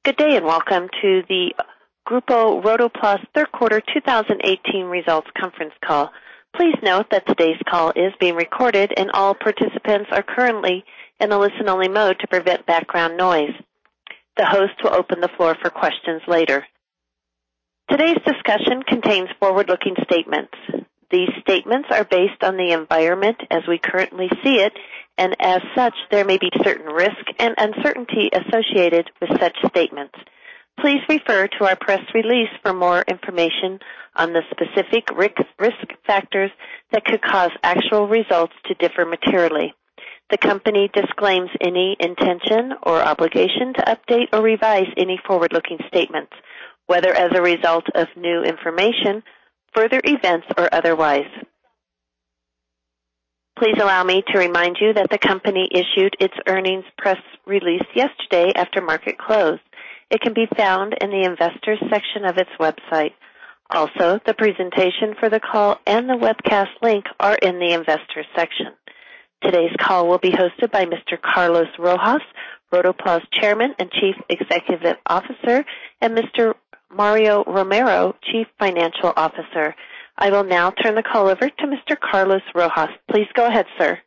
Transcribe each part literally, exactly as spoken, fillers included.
Good day and welcome to the Grupo Rotoplas third quarter two thousand eighteen results conference call. Please note that today's call is being recorded and all participants are currently in a listen-only mode to prevent background noise. The host will open the floor for questions later. Today's discussion contains forward-looking statements. These statements are based on the environment as we currently see it, and as such, there may be certain risk and uncertainty associated with such statements. Please refer to our press release for more information on the specific risk factors that could cause actual results to differ materially. The company disclaims any intention or obligation to update or revise any forward-looking statements, whether as a result of new information, further events, or otherwise. Please allow me to remind you that the company issued its earnings press release yesterday after market close. It can be found in the investors section of its website. Also, the presentation for the call and the webcast link are in the investors section. Today's call will be hosted by Mister Carlos Rojas, Rotoplas Chairman and Chief Executive Officer, and Mister Mario Romero, Chief Financial Officer. I will now turn the call over to Mister Carlos Rojas. Please go ahead, sir.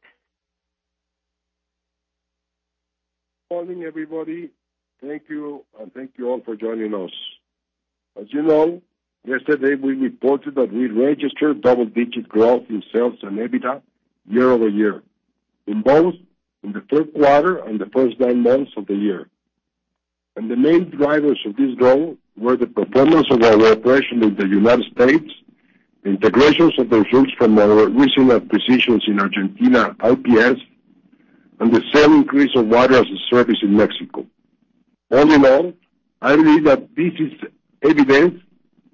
Good morning, everybody. Thank you, and thank you all for joining us. As you know, yesterday we reported that we registered double-digit growth in sales and EBITDA year over year, in both in the third quarter and the first nine months of the year. And the main drivers of this growth were the performance of our operation in the United States, the integrations of the results from our recent acquisitions in Argentina, I P S, and the sale increase of water as a service in Mexico. All in all, I believe that this is evidence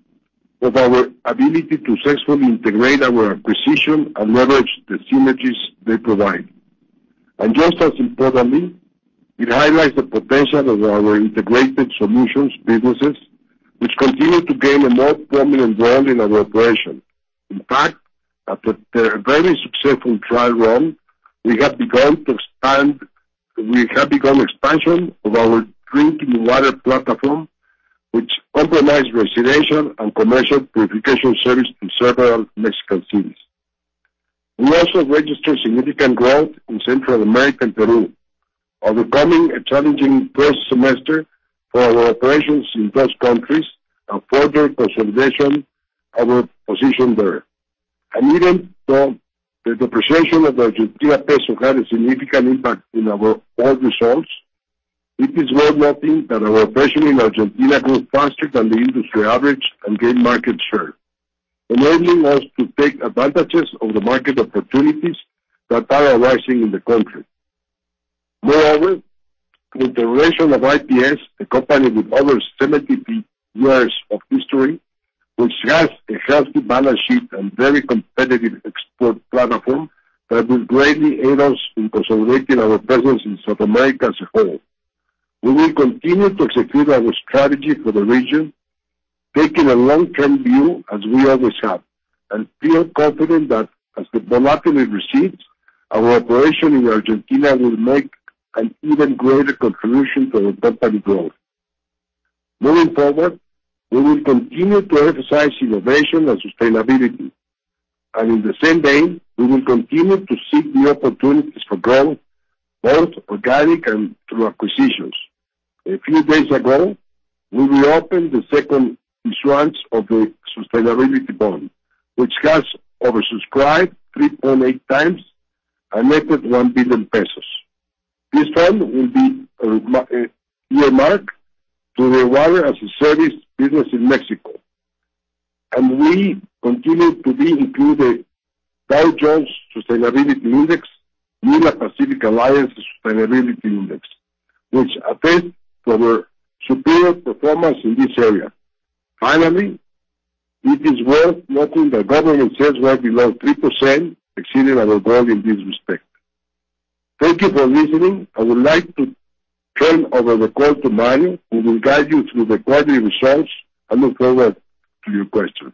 of our ability to successfully integrate our acquisition and leverage the synergies they provide. And just as importantly, it highlights the potential of our integrated solutions businesses, which continue to gain a more prominent role in our operation. In fact, after a very successful trial run, we have begun to expand. We have begun expansion of our drinking water platform, which comprises residential and commercial purification service to several Mexican cities. We also registered significant growth in Central America and Peru, overcoming a challenging first semester for our operations in those countries and further consolidation of our position there. And even though the depreciation of the Argentina peso had a significant impact in our old results, it is worth noting that our operation in Argentina grew faster than the industry average and gained market share, enabling us to take advantages of the market opportunities that are arising in the country. Moreover, the integration of I P S, a company with over seventy years of history, which has a healthy balance sheet and very competitive export platform that will greatly aid us in consolidating our presence in South America as a whole. We will continue to execute our strategy for the region, taking a long-term view as we always have, and feel confident that as the volatility recedes, our operation in Argentina will make an even greater contribution to our company growth. Moving forward, we will continue to emphasize innovation and sustainability, and in the same vein, we will continue to seek new opportunities for growth, both organic and through acquisitions. A few days ago, we reopened the second issuance of the sustainability bond, which has oversubscribed three point eight times and netted one billion pesos. This fund will be earmarked to the water as a service business in Mexico, and we continue to be included Dow Jones Sustainability Index, MILA Pacific Alliance Sustainability Index, which attests to our superior performance in this area. Finally, it is worth noting that government sales were below three percent, exceeding our goal in this respect. Thank you for listening. I would like to turn over the call to Mario, who will guide you through the quarterly results. I look forward to your questions.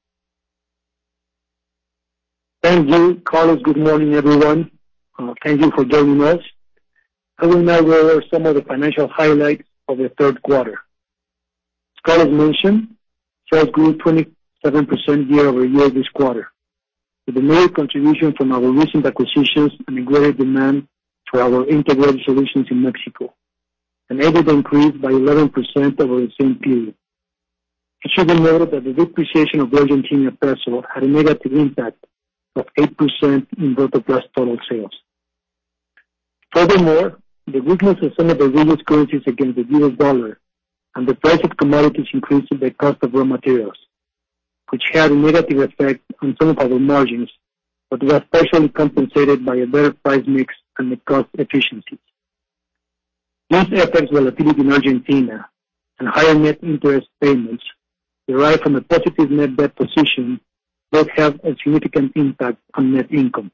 Thank you, Carlos. Good morning, everyone. Uh, thank you for joining us. I will now go over some of the financial highlights of the third quarter. As Carlos mentioned, sales grew twenty-seven percent year-over-year this quarter, with a major contribution from our recent acquisitions and a greater demand for our integrated solutions in Mexico, and EBITDA increased by eleven percent over the same period. It should be noted that the depreciation of the Argentine peso had a negative impact of eight percent in Rotoplas total sales. Furthermore, the weakness of some of the biggest currencies against the U S dollar and the price of commodities increased the cost of raw materials, which had a negative effect on some of our margins, but was partially compensated by a better price mix and the cost efficiencies. These effects, volatility in Argentina and higher net interest payments derived from a positive net debt position, both have a significant impact on net income.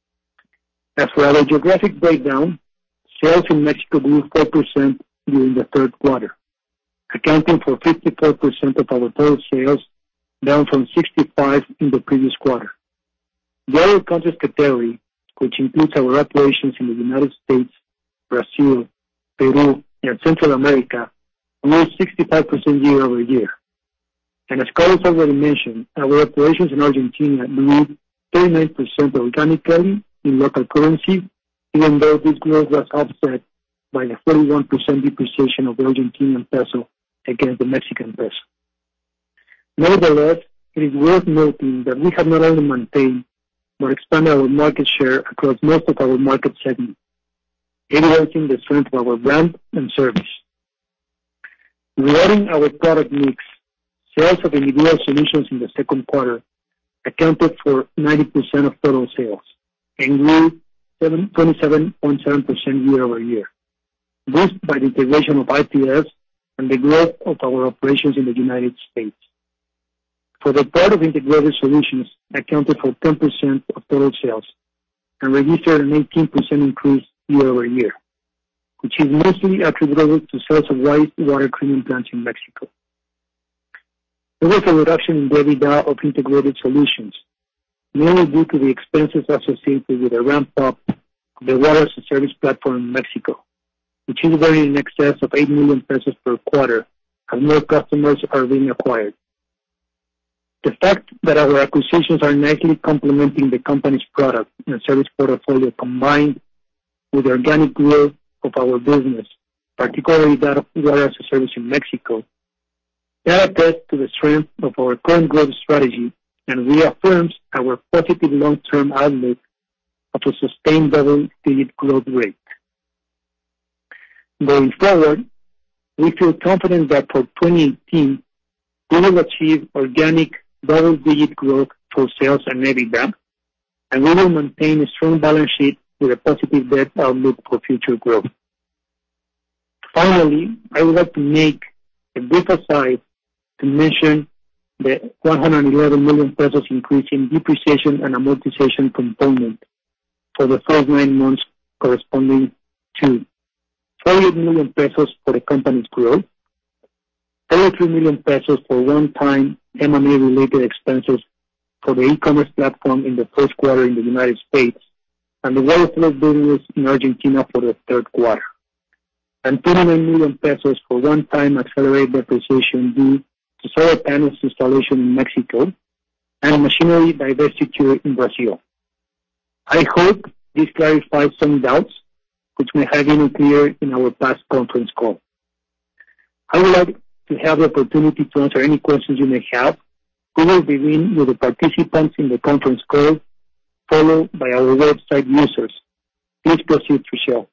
As for our geographic breakdown, sales in Mexico grew four percent during the third quarter, accounting for fifty-four percent of our total sales, down from sixty-five in the previous quarter. The other countries category, which includes our operations in the United States, Brazil, Peru, and Central America, grew sixty-five percent year-over-year. And as Carlos already mentioned, our operations in Argentina grew thirty-nine percent organically in local currency, even though this growth was offset by the forty-one percent depreciation of the Argentine peso against the Mexican peso. Nevertheless, it is worth noting that we have not only maintained but expanded our market share across most of our market segments, evidencing the strength of our brand and service. Regarding our product mix, sales of individual solutions in the second quarter accounted for ninety percent of total sales and grew twenty-seven point seven percent year-over-year, boosted by the integration of I P S and the growth of our operations in the United States. For the part of integrated solutions, accounted for ten percent of total sales and registered an eighteen percent increase year-over-year, which is mostly attributable to sales of wastewater treatment plants in Mexico. There was a reduction in the EBITDA of integrated solutions, mainly due to the expenses associated with the ramp-up of the water as a service platform in Mexico, which is varying in excess of eight million pesos per quarter as more customers are being acquired. The fact that our acquisitions are nicely complementing the company's product and service portfolio, combined with the organic growth of our business, particularly that of water as a service in Mexico, that attests to the strength of our current growth strategy and reaffirms our positive long-term outlook of a sustained double-digit growth rate. Going forward, we feel confident that for twenty eighteen, we will achieve organic double-digit growth for sales and EBITDA, and we will maintain a strong balance sheet with a positive debt outlook for future growth. Finally, I would like to make a brief aside to mention the one hundred eleven million pesos increase in depreciation and amortization component for the first nine months, corresponding to forty-eight million pesos for the company's growth, thirty-three million pesos for one-time M and A related expenses for the e-commerce platform in the first quarter in the United States, and the water flow business in Argentina for the third quarter, and twenty-nine million pesos for one-time accelerated depreciation due to solar panels installation in Mexico and machinery divestiture in Brazil. I hope this clarifies some doubts which may have been unclear in our past conference call. I would like to have the opportunity to answer any questions you may have. We will begin with the participants in the conference call, followed by our website users. Please proceed, Michelle.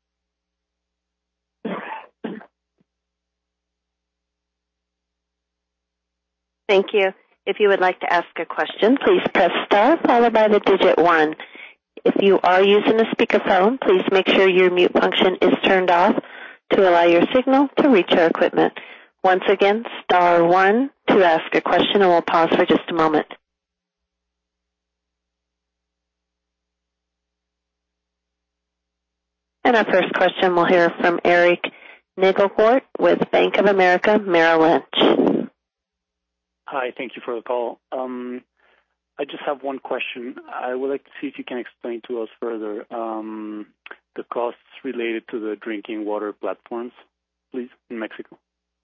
Thank you. If you would like to ask a question, please press star followed by the digit one. If you are using a speakerphone, please make sure your mute function is turned off to allow your signal to reach our equipment. Once again, star one to ask a question, and we'll pause for just a moment. And our first question, we'll hear from Eric Nagelcourt with Bank of America Merrill Lynch. Hi, thank you for the call. Um, I just have one question. I would like to see if you can explain to us further um, the costs related to the drinking water platforms. please, in Mexico?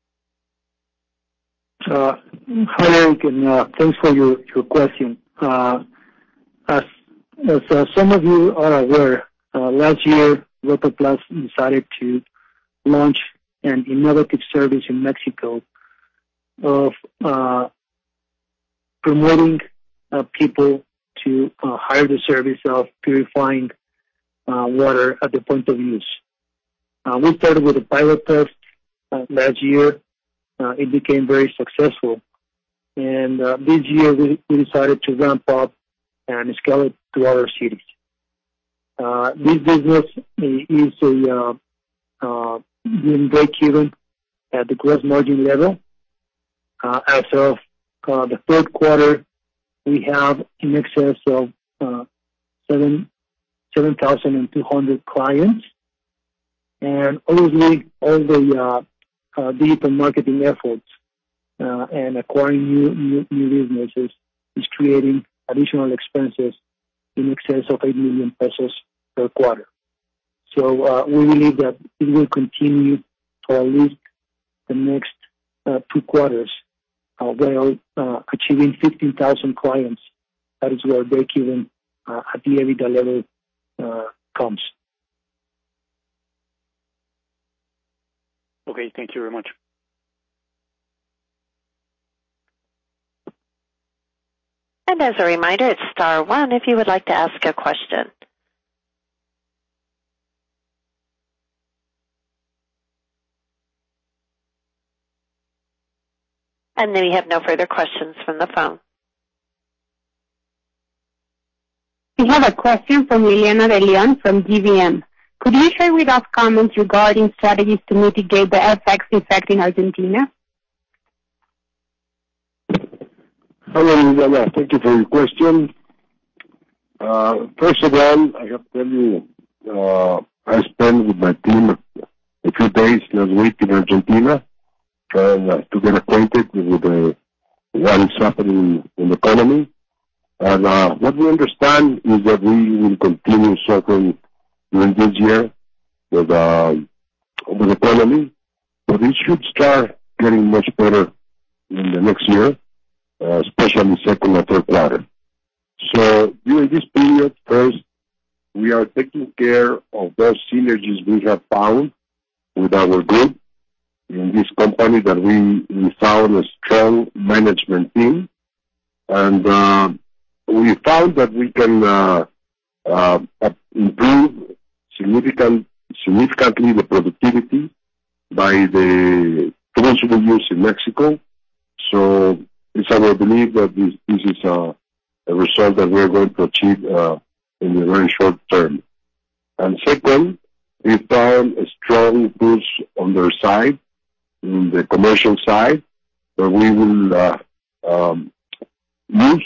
Uh, hi, Eric, and uh, thanks for your, your question. Uh, as as uh, some of you are aware, uh, last year, Rotoplas decided to launch an innovative service in Mexico of uh, promoting uh, people to uh, hire the service of purifying uh, water at the point of use. Uh, we started with a pilot test uh, last year. Uh, it became very successful. And uh, this year we, we decided to ramp up and scale it to other cities. Uh, this business is a uh, uh, being break-even at the gross margin level. Uh, as of uh, the third quarter, we have in excess of uh, seven seven thousand two hundred clients, and obviously all the uh, uh, digital marketing efforts uh, and acquiring new, new new businesses is creating additional expenses in excess of eight million pesos per quarter. So uh, we believe that it will continue for at least the next uh, two quarters, uh, while uh, achieving fifteen thousand clients. That is where break-even uh, at the EBITDA level uh, comes. Okay, thank you very much. And as a reminder, it's star one if you would like to ask a question. And then we have no further questions from the phone. We have a question from Liliana de Leon from G V M. Could you share with us comments regarding strategies to mitigate the F X effect in Argentina? Hello, Liliana. Thank you for your question. Uh, first of all, I have to tell you, uh, I spent with my team a few days last week in Argentina trying uh, to get acquainted with uh, what is happening in the economy. And uh, what we understand is that we will continue suffering during this year with uh, with the economy, but it should start getting much better in the next year, uh, especially second or third quarter. So during this period, first, we are taking care of those synergies we have found with our group in this company, that we, we found a strong management team, and uh, we found that we can uh, uh, improve significant, significantly the productivity by the tools we use in Mexico. So it's our belief that this, this is a, a result that we're going to achieve uh, in the very short term. And second, we found a strong push on their side, in the commercial side, where we will uh, um, use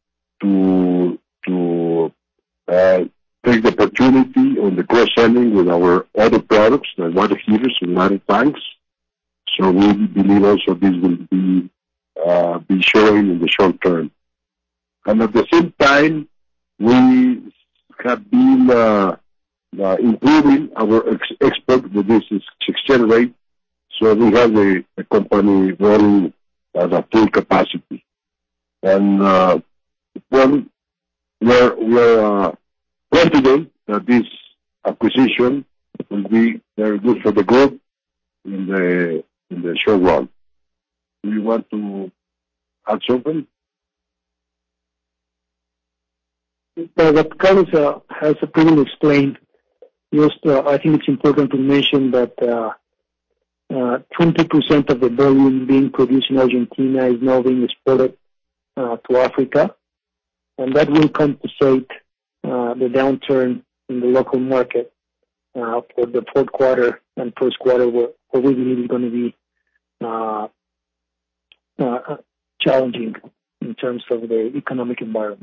to to uh, take the opportunity on the cross-selling with our other products, like water heaters and water tanks. So we believe also this will be uh, be showing in the short term. And at the same time, we have been uh, uh, improving our ex- export with this exchange rate. So we have a, a company running at a full capacity. And uh, well, we are, we are uh, confident that this acquisition will be very good for the group in the in the short run. Do you want to add something? Uh, what Carlos uh, has pretty much explained. Just, uh, I think it's important to mention that uh, uh, twenty percent of the volume being produced in Argentina is now being exported uh, to Africa, and that will compensate uh, the downturn in the local market uh, for the fourth quarter and first quarter, where, where we believe is going to be uh, uh, challenging in terms of the economic environment.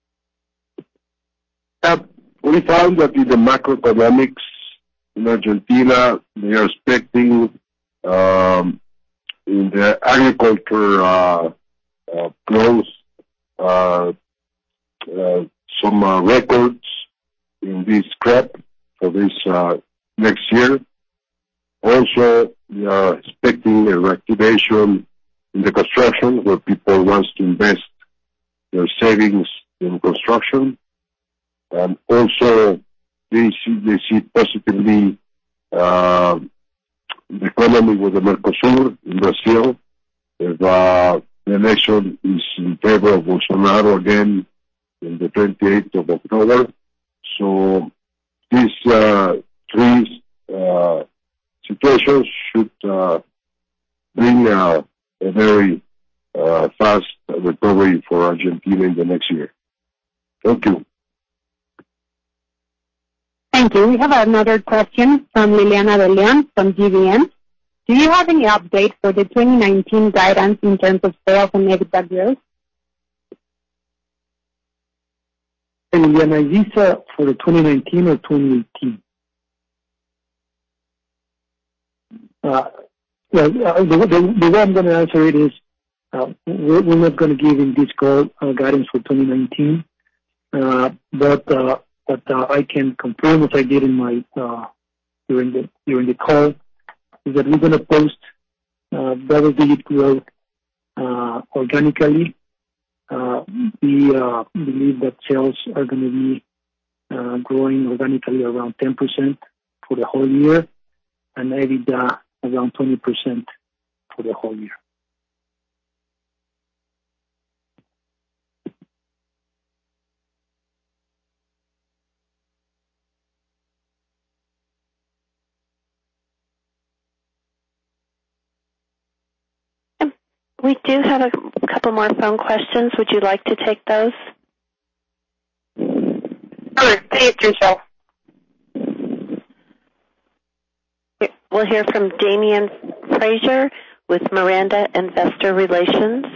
Uh, we found that in the macroeconomics in Argentina, they are expecting um, in the agriculture uh, uh, growth uh, uh, some uh, records in this crop for this uh, next year. Also, we are expecting a reactivation in the construction where people want to invest their savings in construction. And also, they see, they see positively uh, the economy with the Mercosur in Brazil. If uh, the election is in favor of Bolsonaro again in the twenty-eighth of October. So these uh, three uh, situations should uh, bring uh, a very uh, fast recovery for Argentina in the next year. Thank you. Thank you. We have another question from Liliana De Leon from G V M. Do you have any update for the twenty nineteen guidance in terms of sales and EBITDA growth? Hey, Liliana, is this uh, for the twenty nineteen or twenty eighteen? Uh, well, uh, the, the, the way I'm going to answer it is uh, we're, we're not going to give in this call uh, guidance for twenty nineteen, uh, but uh, but uh, I can confirm what I did in my uh, during the during the call is that we're going to post uh, double-digit growth uh, organically. Uh, we uh, believe that sales are going to be uh, growing organically around ten percent for the whole year, and EBITDA around twenty percent for the whole year. We do have a couple more phone questions. Would you like to take those? Sure, say it yourself. We'll hear from Damian Frazier with Miranda Investor Relations.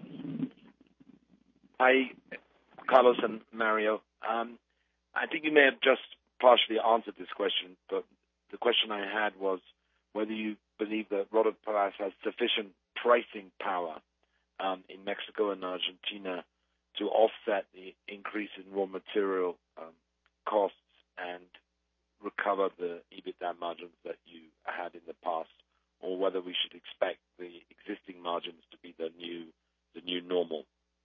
Hi, Carlos and Mario. Um, I think you may have just partially answered this question, but the question I had was whether you believe that Rotoplas has sufficient pricing power um, in Mexico and Argentina to offset the increase in raw material um, costs and recover the EBITDA margins that you had in the past, or whether we should expect the existing margins to be the new the new normal.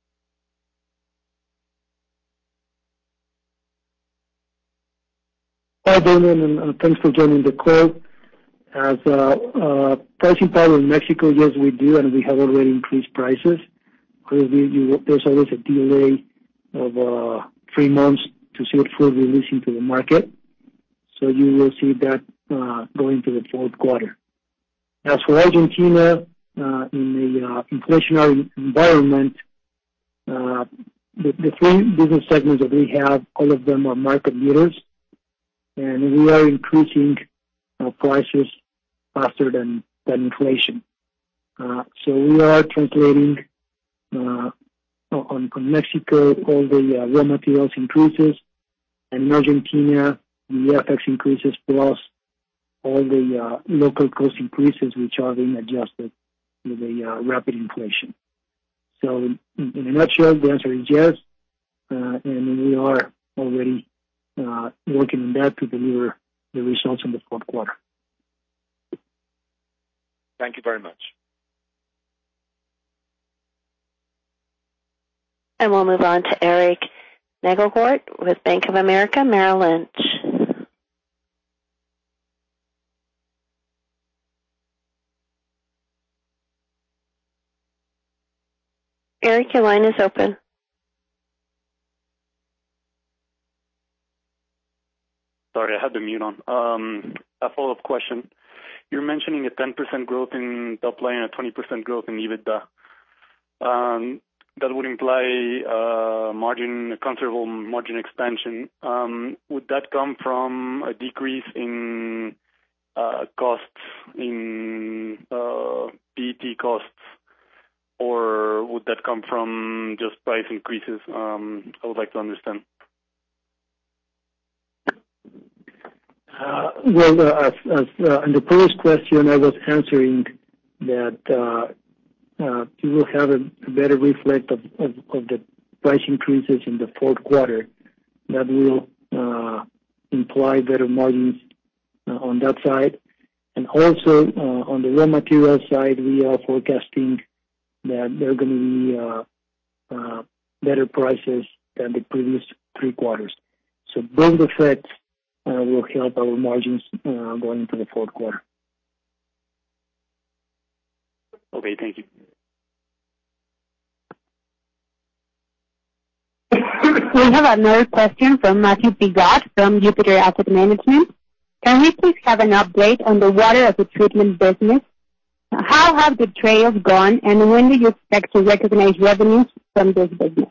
Hi, Damon, and uh, thanks for joining the call. As uh, uh, pricing power in Mexico, yes, we do, and we have already increased prices. You, there's always a delay of uh, three months to see it fully releasing to the market. So you will see that uh, going to the fourth quarter. As for Argentina, uh, in the uh, inflationary environment, uh, the, the three business segments that we have, all of them are market leaders, and we are increasing uh, prices faster than, than inflation. Uh, so we are translating uh, on, on Mexico all the uh, raw materials increases, and in Argentina the F X increases plus all the uh, local cost increases which are being adjusted with the uh, rapid inflation. So in, in a nutshell, the answer is yes, uh, and we are already uh, working on that to deliver the results in the fourth quarter. Thank you very much. And we'll move on to Eric Nagelgort with Bank of America Merrill Lynch. Eric, your line is open. Sorry, I had the mute on. Um, a follow-up question. You're mentioning a ten percent growth in top line and a twenty percent growth in EBITDA. Um, that would imply uh, margin, considerable margin expansion. Um, would that come from a decrease in uh, costs, in uh, P E T costs, or would that come from just price increases? Um, I would like to understand. Uh, well, uh, as, as uh, in the previous question, I was answering that uh, uh, you will have a, a better reflect of, of, of the price increases in the fourth quarter. That will uh, imply better margins uh, on that side. And also, uh, on the raw material side, we are forecasting that there are going to be uh, uh, better prices than the previous three quarters. So both effects uh, will help our margins uh, going into the fourth quarter. Okay, thank you. We have another question from Matthew Pigot from Jupiter Asset Management. Can we please have an update on the water as a treatment business? How have the trials gone, and when do you expect to recognize revenues from this business?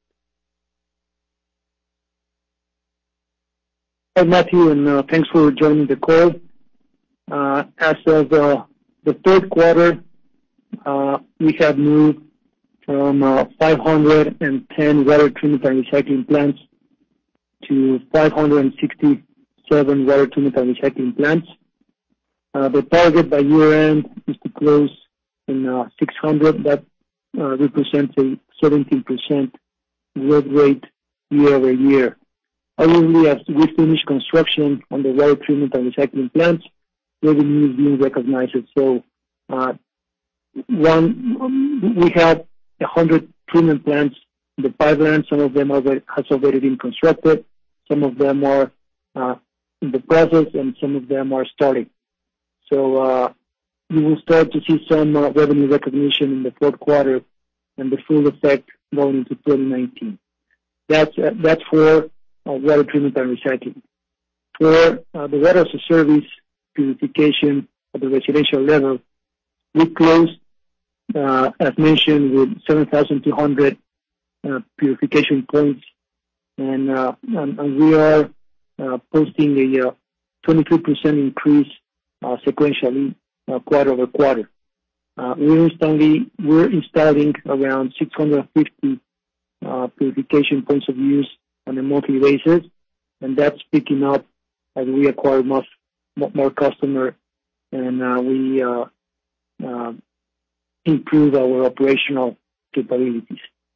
Hi, Matthew, and uh, thanks for joining the call. Uh, as of uh, the third quarter, uh, we have moved from uh, five hundred ten water treatment and recycling plants to five hundred sixty-seven water treatment and recycling plants. Uh, the target by year-end is to close in uh, six hundred. That uh, represents a seventeen percent growth rate year over year. Obviously, as we finish construction on the water treatment and recycling plants, revenue is being recognized. So, uh, one, um, we have one hundred treatment plants in the pipeline. Some of them are, has already been constructed. Some of them are uh, in the process, and some of them are starting. So uh, you will start to see some uh, revenue recognition in the fourth quarter and the full effect going into twenty nineteen. That's uh, that's for uh, water treatment and recycling. For uh, the water as a service purification at the residential level, we closed, uh, as mentioned, with seven thousand two hundred uh, purification points, and, uh, and, and we are uh, posting a uh, twenty-three percent increase uh, sequentially uh, quarter over quarter. Uh, we're, installing, we're installing around six hundred fifty uh, purification points of use on a monthly basis, and that's picking up as we acquire more, more customers and uh, we uh, uh, improve our operational capabilities.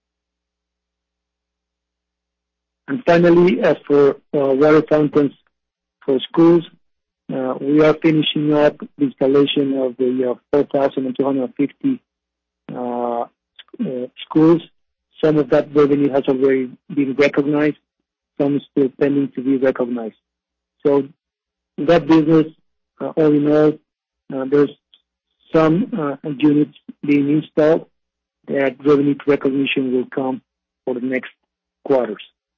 And finally, as for uh, water fountains for schools, uh, we are finishing up the installation of the uh, four thousand two hundred fifty uh, uh, schools. Some of that revenue has already been recognized. Some is still pending to be recognized. So that business, uh, all in all, uh, there's some uh, units being installed. That revenue recognition will come for the next quarters.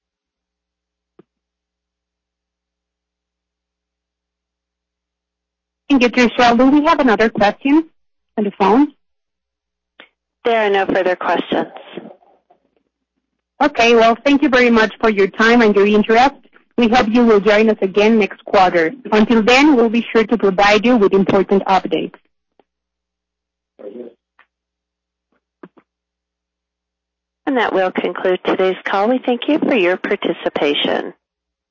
Thank you, Trishelle. Do we have another question on the phone? There are no further questions. Okay, well, thank you very much for your time and your interest. We hope you will join us again next quarter. Until then, we'll be sure to provide you with important updates. And that will conclude today's call. We thank you for your participation.